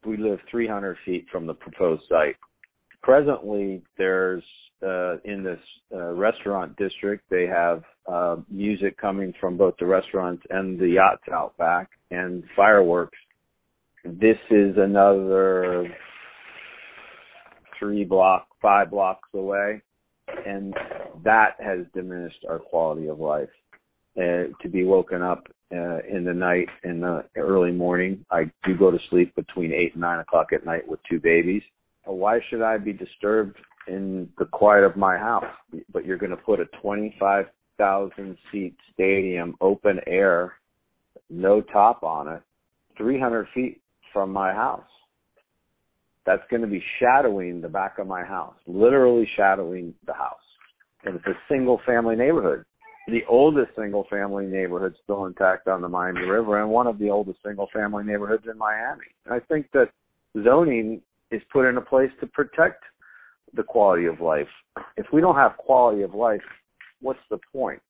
We live 300 feet from the proposed site. Presently, there's in this restaurant district, they have music coming from both the restaurants and the yachts out back and fireworks. This is another 5 blocks away, and that has diminished our quality of life. To be woken up in the night, in the early morning. I do go to sleep between 8 and 9 o'clock at night with 2 babies. Why should I be disturbed in the quiet of my house? But you're going to put a 25,000-seat stadium, open air, no top on it, 300 feet from my house. That's going to be shadowing the back of my house, literally shadowing the house. And it's a single-family neighborhood. The oldest single-family neighborhood still intact on the Miami River, and one of the oldest single-family neighborhoods in Miami. And I think that zoning is put into place to protect the quality of life. If we don't have quality of life, what's the point?